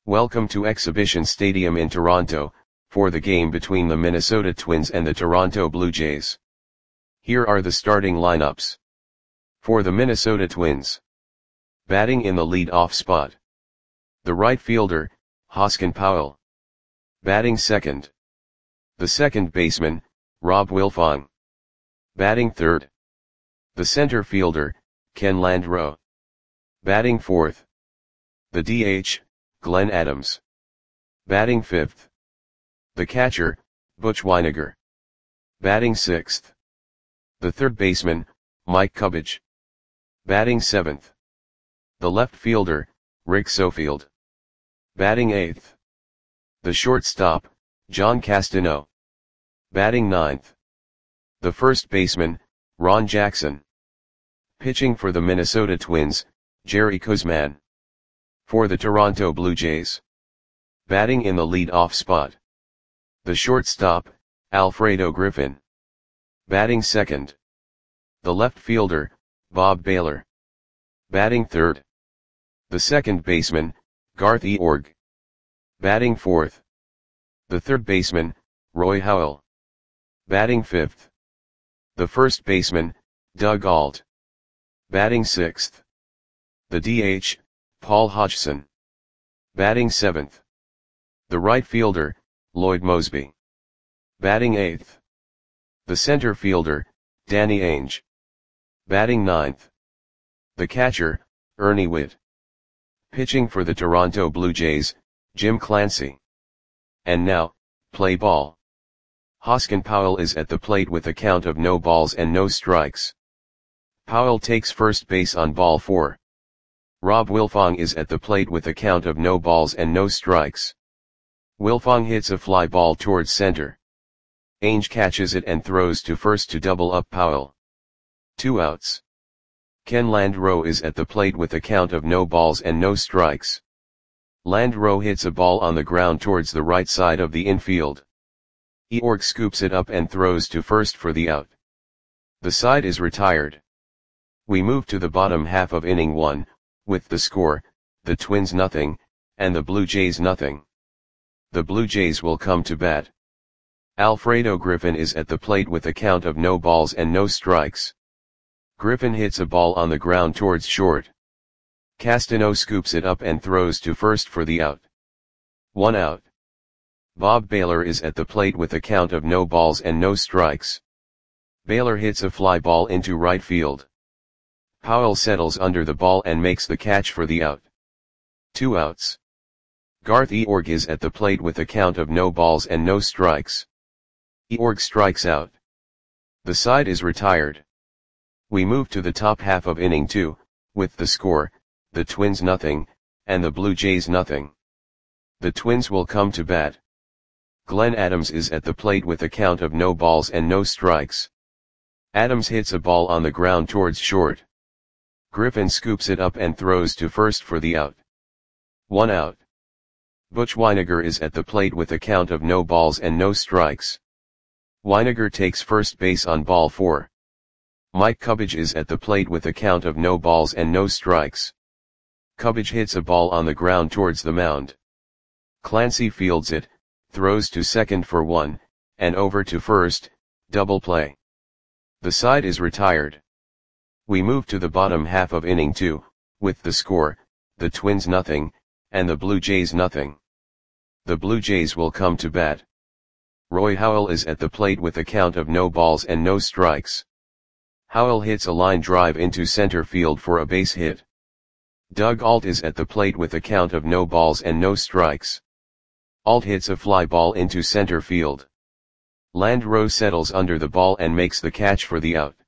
Welcome to Exhibition Stadium in Toronto, for the game between the Minnesota Twins and the Toronto Blue Jays. Here are the starting lineups. For the Minnesota Twins. Batting in the lead-off spot. The right fielder, Hoskin Powell. Batting second. The second baseman, Rob Wilfong. Batting third. The center fielder, Ken Landreaux. Batting fourth. The DH, Glenn Adams. Batting fifth. The catcher, Butch Wynegar. Batting sixth. The third baseman, Mike Cubbage. Batting seventh. The left fielder, Rick Sofield. Batting eighth. The shortstop, John Castano. Batting ninth. The first baseman, Ron Jackson. Pitching for the Minnesota Twins, Jerry Koosman. For the Toronto Blue Jays. Batting in the lead-off spot. The shortstop, Alfredo Griffin. Batting second. The left fielder, Bob Baylor. Batting third. The second baseman, Garth Eorg. Batting fourth. The third baseman, Roy Howell. Batting fifth. The first baseman, Doug Ault. Batting sixth. The DH, Paul Hodgson. Batting seventh. The right fielder, Lloyd Moseby. Batting eighth. The center fielder, Danny Ainge. Batting ninth. The catcher, Ernie Whitt. Pitching for the Toronto Blue Jays, Jim Clancy. And now, play ball. Hoskin Powell is at the plate with a count of no balls and no strikes. Powell takes first base on ball 4. Rob Wilfong is at the plate with a count of no balls and no strikes. Wilfong hits a fly ball towards center. Ainge catches it and throws to first to double up Powell. 2 outs. Ken Landreaux is at the plate with a count of no balls and no strikes. Landreaux hits a ball on the ground towards the right side of the infield. Eorg scoops it up and throws to first for the out. The side is retired. We move to the bottom half of inning 1, with the score, the Twins nothing, and the Blue Jays nothing. The Blue Jays will come to bat. Alfredo Griffin is at the plate with a count of no balls and no strikes. Griffin hits a ball on the ground towards short. Castano scoops it up and throws to first for the out. 1 out. Bob Baylor is at the plate with a count of no balls and no strikes. Baylor hits a fly ball into right field. Powell settles under the ball and makes the catch for the out. 2 outs. Garth Eorg is at the plate with a count of no balls and no strikes. Eorg strikes out. The side is retired. We move to the top half of inning 2, with the score, the Twins nothing, and the Blue Jays nothing. The Twins will come to bat. Glenn Adams is at the plate with a count of no balls and no strikes. Adams hits a ball on the ground towards short. Griffin scoops it up and throws to first for the out. 1 out. Butch Wynegar is at the plate with a count of no balls and no strikes. Wynegar takes first base on ball 4. Mike Cubbage is at the plate with a count of no balls and no strikes. Cubbage hits a ball on the ground towards the mound. Clancy fields it, throws to second for 1, and over to first, double play. The side is retired. We move to the bottom half of inning 2, with the score, the Twins nothing, and the Blue Jays nothing. The Blue Jays will come to bat. Roy Howell is at the plate with a count of no balls and no strikes. Howell hits a line drive into center field for a base hit. Doug Ault is at the plate with a count of no balls and no strikes. Ault hits a fly ball into center field. Landreaux settles under the ball and makes the catch for the out.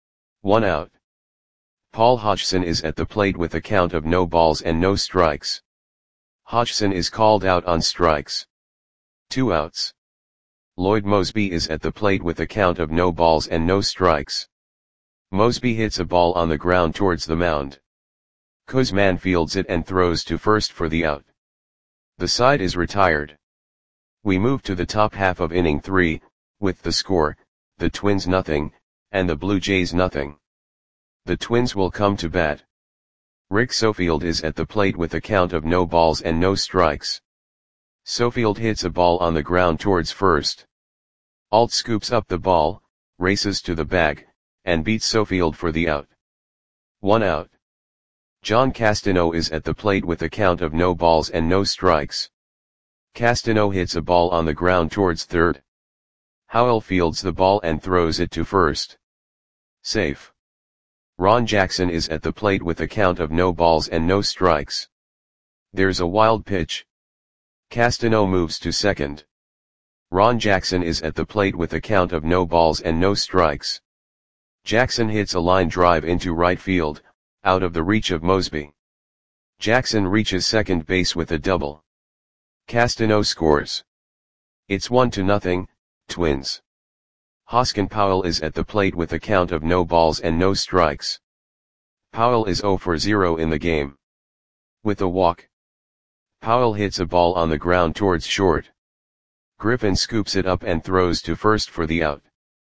1 out. Paul Hodgson is at the plate with a count of no balls and no strikes. Hodgson is called out on strikes. 2 outs. Lloyd Moseby is at the plate with a count of no balls and no strikes. Moseby hits a ball on the ground towards the mound. Koosman fields it and throws to first for the out. The side is retired. We move to the top half of inning 3, with the score, the Twins nothing, and the Blue Jays nothing. The Twins will come to bat. Rick Sofield is at the plate with a count of no balls and no strikes. Sofield hits a ball on the ground towards first. Alt scoops up the ball, races to the bag, and beats Sofield for the out. 1 out. John Castano is at the plate with a count of no balls and no strikes. Castano hits a ball on the ground towards third. Howell fields the ball and throws it to first. Safe. Ron Jackson is at the plate with a count of no balls and no strikes. There's a wild pitch. Castano moves to second. Ron Jackson is at the plate with a count of no balls and no strikes. Jackson hits a line drive into right field, out of the reach of Mosby. Jackson reaches second base with a double. Castano scores. It's 1-0, Twins. Hoskin Powell is at the plate with a count of no balls and no strikes. Powell is 0 for 0 in the game. With a walk. Powell hits a ball on the ground towards short. Griffin scoops it up and throws to first for the out.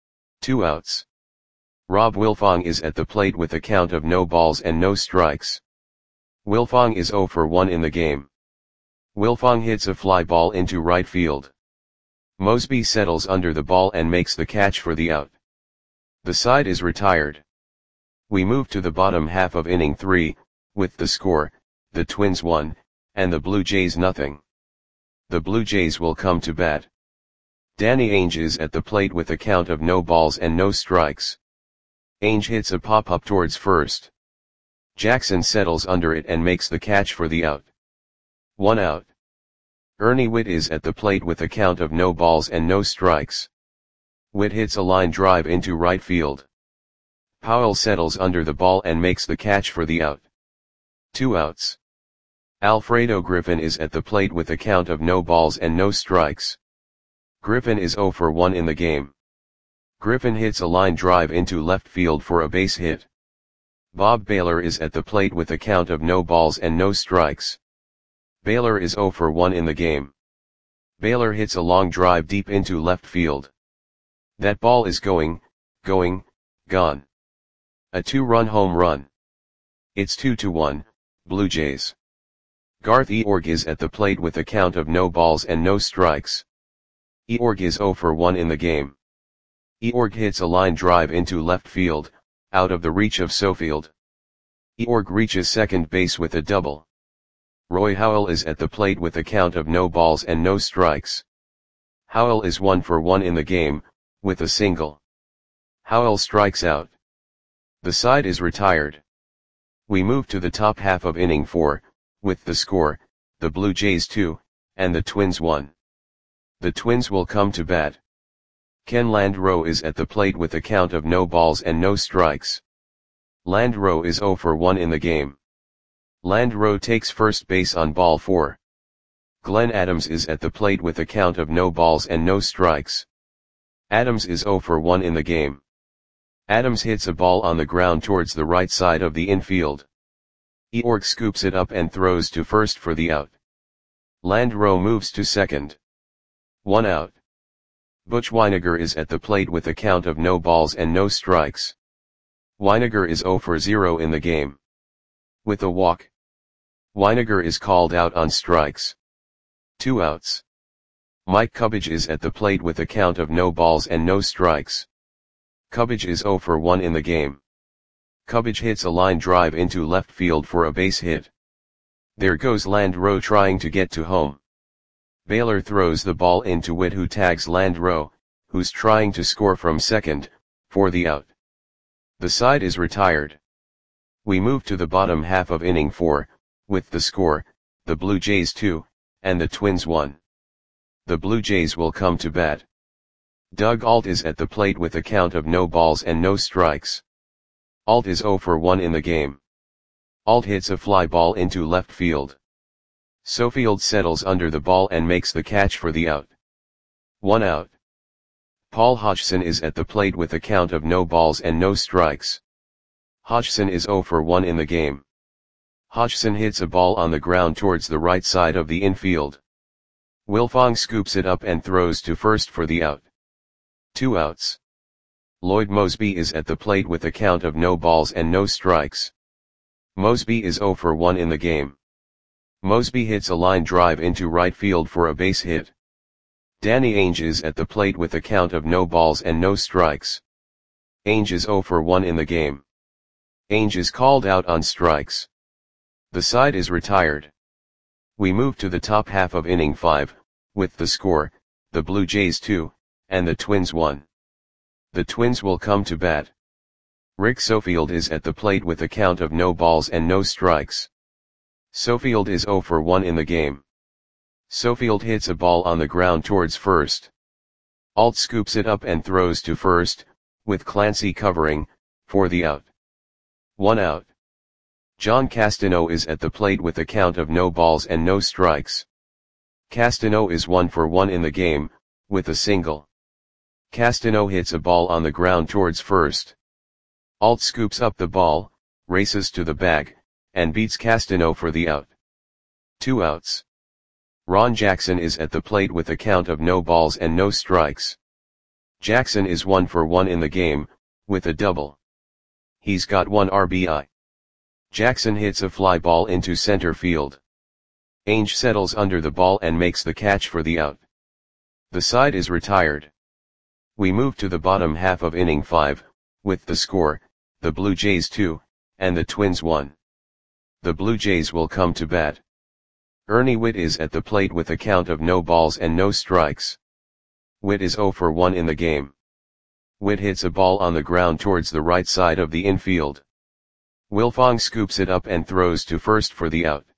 2 outs. Rob Wilfong is at the plate with a count of no balls and no strikes. Wilfong is 0 for 1 in the game. Wilfong hits a fly ball into right field. Mosby settles under the ball and makes the catch for the out. The side is retired. We move to the bottom half of inning 3, with the score, the Twins 1, and the Blue Jays 0. The Blue Jays will come to bat. Danny Ainge is at the plate with a count of no balls and no strikes. Ainge hits a pop-up towards first. Jackson settles under it and makes the catch for the out. 1 out. Ernie Whitt is at the plate with a count of no balls and no strikes. Whitt hits a line drive into right field. Powell settles under the ball and makes the catch for the out. 2 outs. Alfredo Griffin is at the plate with a count of no balls and no strikes. Griffin is 0 for 1 in the game. Griffin hits a line drive into left field for a base hit. Bob Baylor is at the plate with a count of no balls and no strikes. Baylor is 0 for 1 in the game. Baylor hits a long drive deep into left field. That ball is gone. A 2-run home run. It's 2-1, Blue Jays. Garth Eorg is at the plate with a count of no balls and no strikes. Eorg is 0 for 1 in the game. Eorg hits a line drive into left field, out of the reach of Sofield. Eorg reaches second base with a double. Roy Howell is at the plate with a count of no balls and no strikes. Howell is 1 for 1 in the game, with a single. Howell strikes out. The side is retired. We move to the top half of inning 4, with the score, the Blue Jays 2, and the Twins 1. The Twins will come to bat. Ken Landreau is at the plate with a count of no balls and no strikes. Landreau is 0 for 1 in the game. Landreau takes first base on ball 4. Glenn Adams is at the plate with a count of no balls and no strikes. Adams is 0 for 1 in the game. Adams hits a ball on the ground towards the right side of the infield. Eorg scoops it up and throws to first for the out. Landreau moves to second. 1 out. Butch Weiniger is at the plate with a count of no balls and no strikes. Weiniger is 0 for 0 in the game. With a walk. Weiniger is called out on strikes. 2 outs. Mike Cubbage is at the plate with a count of no balls and no strikes. Cubbage is 0 for 1 in the game. Cubbage hits a line drive into left field for a base hit. There goes Landreau trying to get to home. Baylor throws the ball into Whitt, who tags Landreau, who's trying to score from second, for the out. The side is retired. We move to the bottom half of inning 4, with the score, the Blue Jays 2, and the Twins 1. The Blue Jays will come to bat. Doug Alt is at the plate with a count of no balls and no strikes. Alt is 0 for 1 in the game. Alt hits a fly ball into left field. Sofield settles under the ball and makes the catch for the out. 1 out. Paul Hodgson is at the plate with a count of no balls and no strikes. Hodgson is 0 for 1 in the game. Hodgson hits a ball on the ground towards the right side of the infield. Wilfong scoops it up and throws to first for the out. 2 outs. Lloyd Mosby is at the plate with a count of no balls and no strikes. Mosby is 0 for 1 in the game. Mosby hits a line drive into right field for a base hit. Danny Ainge is at the plate with a count of no balls and no strikes. Ainge is 0 for 1 in the game. Ainge is called out on strikes. The side is retired. We move to the top half of inning 5, with the score, the Blue Jays 2, and the Twins 1. The Twins will come to bat. Rick Sofield is at the plate with a count of no balls and no strikes. Sofield is 0 for 1 in the game. Sofield hits a ball on the ground towards first. Alt scoops it up and throws to first, with Clancy covering, for the out. 1 out. John Castano is at the plate with a count of no balls and no strikes. Castano is 1 for 1 in the game, with a single. Castano hits a ball on the ground towards first. Alt scoops up the ball, races to the bag, and beats Castano for the out. 2 outs. Ron Jackson is at the plate with a count of no balls and no strikes. Jackson is 1 for 1 in the game, with a double. He's got 1 RBI. Jackson hits a fly ball into center field. Ainge settles under the ball and makes the catch for the out. The side is retired. We move to the bottom half of inning 5, with the score, the Blue Jays 2, and the Twins 1. The Blue Jays will come to bat. Ernie Whitt is at the plate with a count of no balls and no strikes. Whitt is 0 for 1 in the game. Whitt hits a ball on the ground towards the right side of the infield. Wilfong scoops it up and throws to first for the out.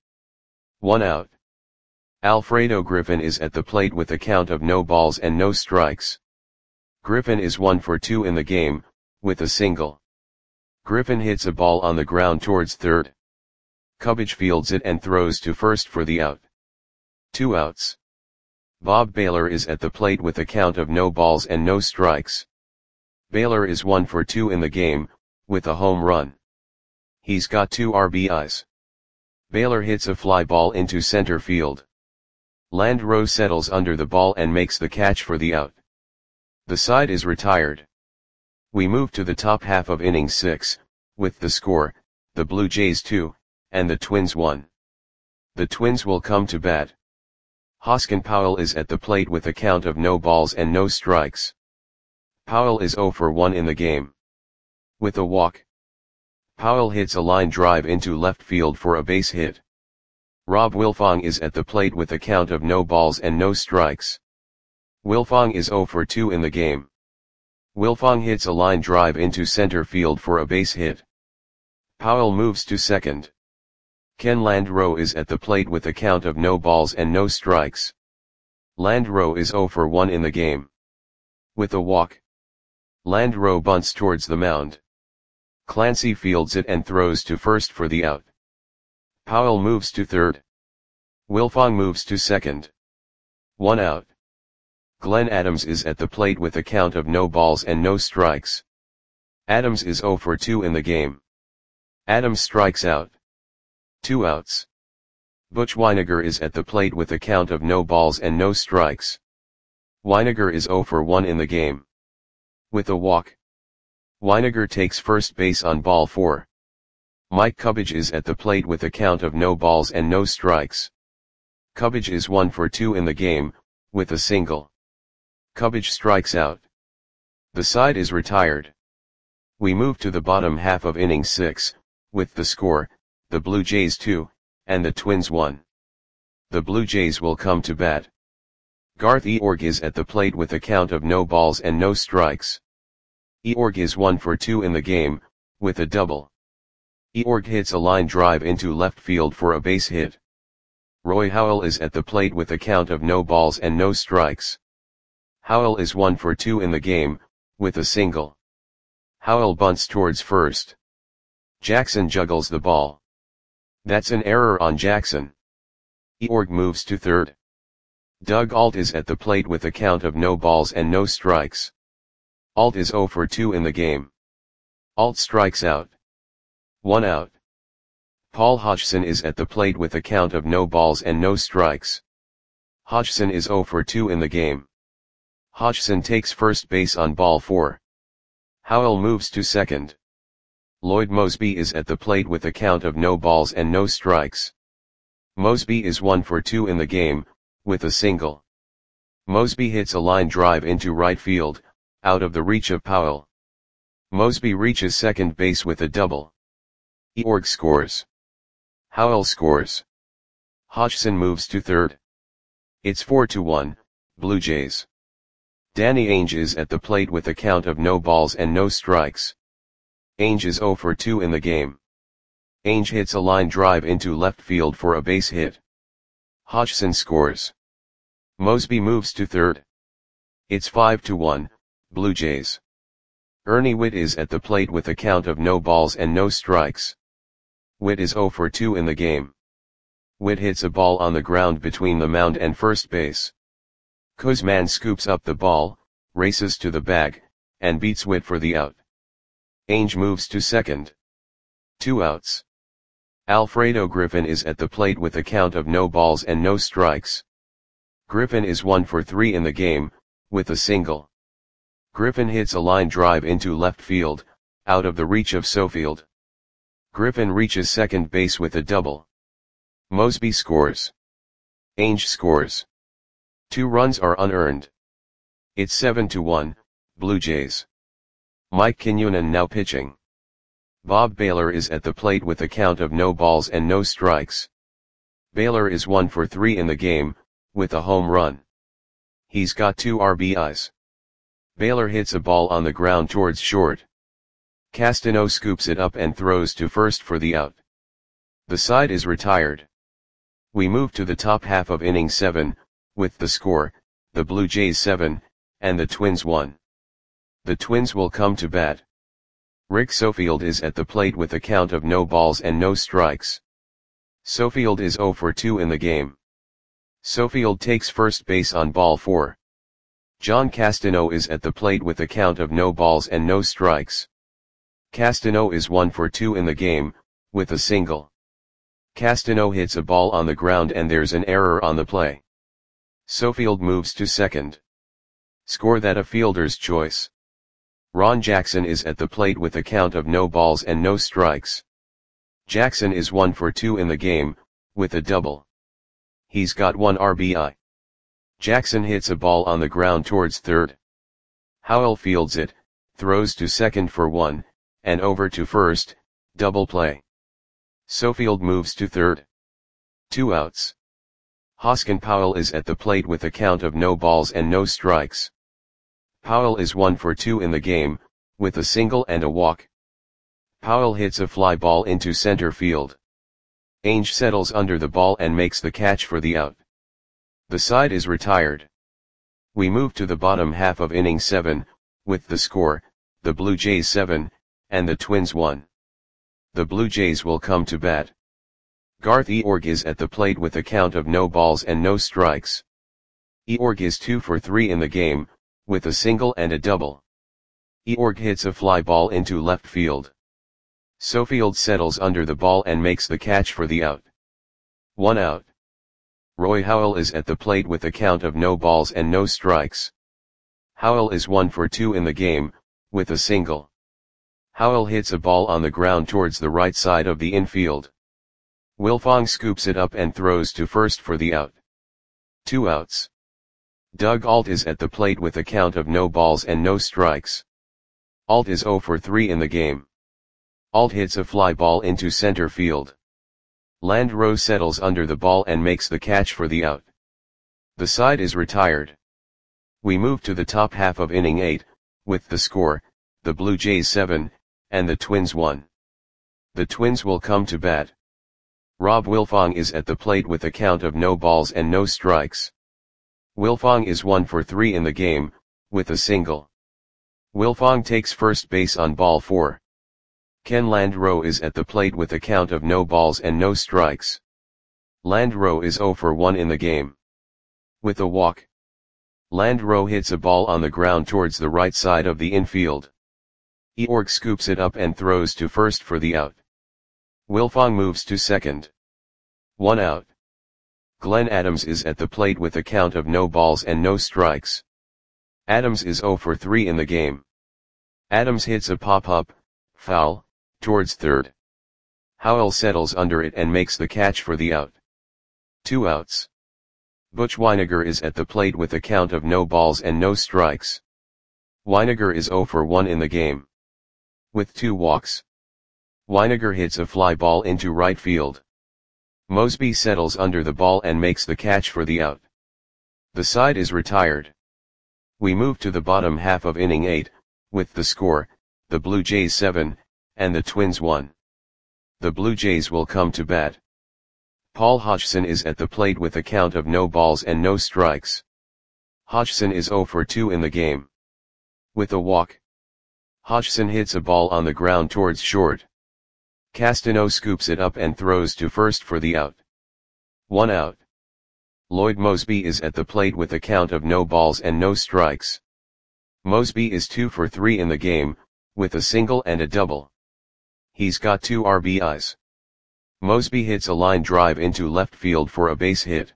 1 out. Alfredo Griffin is at the plate with a count of no balls and no strikes. Griffin is 1 for 2 in the game, with a single. Griffin hits a ball on the ground towards third. Cubbage fields it and throws to first for the out. 2 outs. Bob Baylor is at the plate with a count of no balls and no strikes. Baylor is 1 for 2 in the game, with a home run. He's got 2 RBIs. Baylor hits a fly ball into center field. Landreau settles under the ball and makes the catch for the out. The side is retired. We move to the top half of inning 6, with the score, the Blue Jays 2, and the Twins 1. The Twins will come to bat. Hoskin Powell is at the plate with a count of no balls and no strikes. Powell is 0 for 1 in the game. With a walk. Powell hits a line drive into left field for a base hit. Rob Wilfong is at the plate with a count of no balls and no strikes. Wilfong is 0 for 2 in the game. Wilfong hits a line drive into center field for a base hit. Powell moves to second. Ken Landreau is at the plate with a count of no balls and no strikes. Landreau is 0 for 1 in the game. With a walk. Landreau bunts towards the mound. Clancy fields it and throws to first for the out. Powell moves to third. Wilfong moves to second. 1 out. Glenn Adams is at the plate with a count of no balls and no strikes. Adams is 0 for 2 in the game. Adams strikes out. 2 outs. Butch Weiniger is at the plate with a count of no balls and no strikes. Weiniger is 0 for 1 in the game. With a walk. Weiniger takes first base on ball 4. Mike Cubbage is at the plate with a count of no balls and no strikes. Cubbage is 1 for 2 in the game, with a single. Cubbage strikes out. The side is retired. We move to the bottom half of inning 6, with the score, the Blue Jays 2, and the Twins 1. The Blue Jays will come to bat. Garth Eorg is at the plate with a count of no balls and no strikes. Eorg is 1 for 2 in the game, with a double. Eorg hits a line drive into left field for a base hit. Roy Howell is at the plate with a count of no balls and no strikes. Howell is 1 for 2 in the game, with a single. Howell bunts towards first. Jackson juggles the ball. That's an error on Jackson. Eorg moves to third. Doug Alt is at the plate with a count of no balls and no strikes. Alt is 0 for 2 in the game. Alt strikes out. 1 out. Paul Hodgson is at the plate with a count of no balls and no strikes. Hodgson is 0 for 2 in the game. Hodgson takes first base on ball 4. Howell moves to second. Lloyd Moseby is at the plate with a count of no balls and no strikes. Moseby is 1 for 2 in the game, with a single. Moseby hits a line drive into right field, out of the reach of Powell. Moseby reaches second base with a double. Eorg scores. Howell scores. Hodgson moves to third. It's 4-1, Blue Jays. Danny Ainge is at the plate with a count of no balls and no strikes. Ainge is 0 for 2 in the game. Ainge hits a line drive into left field for a base hit. Hodgson scores. Moseby moves to third. It's 5-1, Blue Jays. Ernie Whitt is at the plate with a count of no balls and no strikes. Whitt is 0 for 2 in the game. Whitt hits a ball on the ground between the mound and first base. Kuzman scoops up the ball, races to the bag, and beats Whitt for the out. Ainge moves to second. 2 outs. Alfredo Griffin is at the plate with a count of no balls and no strikes. Griffin is 1 for 3 in the game, with a single. Griffin hits a line drive into left field, out of the reach of Sofield. Griffin reaches second base with a double. Moseby scores. Ainge scores. 2 runs are unearned. It's 7-1, Blue Jays. Mike Quinones now pitching. Bob Baylor is at the plate with a count of no balls and no strikes. Baylor is 1 for 3 in the game, with a home run. He's got 2 RBIs. Baylor hits a ball on the ground towards short. Castano scoops it up and throws to first for the out. The side is retired. We move to the top half of inning 7, with the score, the Blue Jays 7, and the Twins 1. The Twins will come to bat. Rick Sofield is at the plate with a count of no balls and no strikes. Sofield is 0 for 2 in the game. Sofield takes first base on ball 4. John Castano is at the plate with a count of no balls and no strikes. Castano is 1 for 2 in the game, with a single. Castano hits a ball on the ground and there's an error on the play. Sofield moves to second. Score that a fielder's choice. Ron Jackson is at the plate with a count of no balls and no strikes. Jackson is 1 for 2 in the game, with a double. He's got 1 RBI. Jackson hits a ball on the ground towards third. Howell fields it, throws to second for 1, and over to first, double play. Sofield moves to third. 2 outs. Hoskin Powell is at the plate with a count of no balls and no strikes. Powell is 1 for 2 in the game, with a single and a walk. Powell hits a fly ball into center field. Ainge settles under the ball and makes the catch for the out. The side is retired. We move to the bottom half of inning 7, with the score, the Blue Jays 7, and the Twins 1. The Blue Jays will come to bat. Garth Eorg is at the plate with a count of no balls and no strikes. Eorg is 2 for 3 in the game, with a single and a double. Eorg hits a fly ball into left field. Sofield settles under the ball and makes the catch for the out. 1 out. Roy Howell is at the plate with a count of no balls and no strikes. Howell is 1 for 2 in the game, with a single. Howell hits a ball on the ground towards the right side of the infield. Wilfong scoops it up and throws to first for the out. 2 outs. Doug Ault is at the plate with a count of no balls and no strikes. Ault is 0 for 3 in the game. Ault hits a fly ball into center field. Landreau settles under the ball and makes the catch for the out. The side is retired. We move to the top half of inning 8, with the score, the Blue Jays 7, and the Twins 1. The Twins will come to bat. Rob Wilfong is at the plate with a count of no balls and no strikes. Wilfong is 1 for 3 in the game, with a single. Wilfong takes first base on ball 4. Ken Landreau is at the plate with a count of no balls and no strikes. Landreau is 0 for 1 in the game. With a walk. Landreau hits a ball on the ground towards the right side of the infield. Eorg scoops it up and throws to first for the out. Wilfong moves to second. 1 out. Glenn Adams is at the plate with a count of no balls and no strikes. Adams is 0 for 3 in the game. Adams hits a pop-up, foul, towards third. Howell settles under it and makes the catch for the out. 2 outs. Butch Wynegar is at the plate with a count of no balls and no strikes. Wynegar is 0 for 1 in the game. With 2 walks. Wynegar hits a fly ball into right field. Mosby settles under the ball and makes the catch for the out. The side is retired. We move to the bottom half of inning 8, with the score, the Blue Jays 7, and the Twins 1. The Blue Jays will come to bat. Paul Hodgson is at the plate with a count of no balls and no strikes. Hodgson is 0 for 2 in the game. With a walk. Hodgson hits a ball on the ground towards short. Castano scoops it up and throws to first for the out. 1 out. Lloyd Mosby is at the plate with a count of no balls and no strikes. Mosby is 2 for 3 in the game, with a single and a double. He's got 2 RBIs. Mosby hits a line drive into left field for a base hit.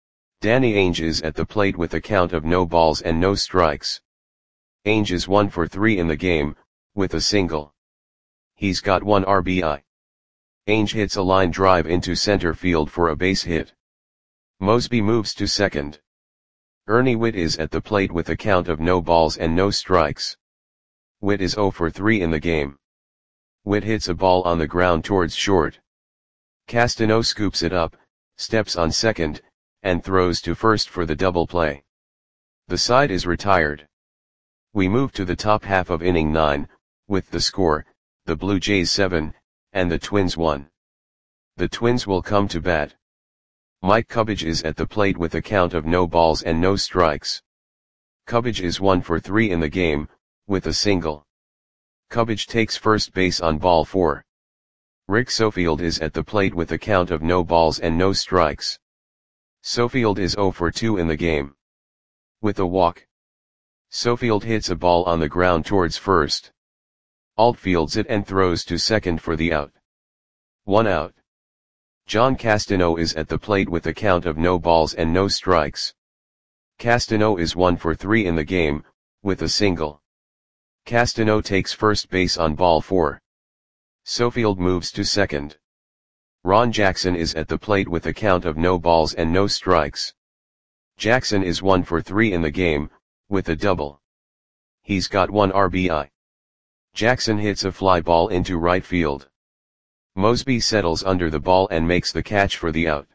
Danny Ainge is at the plate with a count of no balls and no strikes. Ainge is 1 for 3 in the game, with a single. He's got 1 RBI. Ainge hits a line drive into center field for a base hit. Mosby moves to second. Ernie Whitt is at the plate with a count of no balls and no strikes. Whitt is 0 for 3 in the game. Whitt hits a ball on the ground towards short. Castano scoops it up, steps on second, and throws to first for the double play. The side is retired. We move to the top half of inning 9, with the score, the Blue Jays 7, and the Twins 1. The Twins will come to bat. Mike Cubbage is at the plate with a count of no balls and no strikes. Cubbage is 1 for 3 in the game, with a single. Cubbage takes first base on ball 4. Rick Sofield is at the plate with a count of no balls and no strikes. Sofield is 0 for 2 in the game. With a walk. Sofield hits a ball on the ground towards first. Alt fields it and throws to second for the out. 1 out. John Castano is at the plate with a count of no balls and no strikes. Castano is 1 for 3 in the game, with a single. Castano takes first base on ball 4. Sofield moves to second. Ron Jackson is at the plate with a count of no balls and no strikes. Jackson is 1 for 3 in the game, with a double. He's got 1 RBI. Jackson hits a fly ball into right field. Mosby settles under the ball and makes the catch for the out.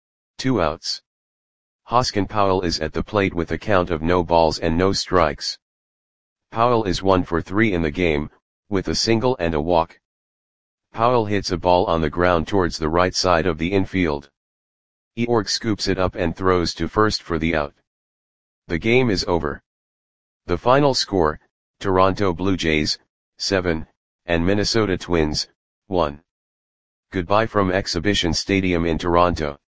2 outs. Hoskin Powell is at the plate with a count of no balls and no strikes. Powell is 1 for 3 in the game, with a single and a walk. Powell hits a ball on the ground towards the right side of the infield. Eorg scoops it up and throws to first for the out. The game is over. The final score, Toronto Blue Jays, 7, and Minnesota Twins, 1. Goodbye from Exhibition Stadium in Toronto.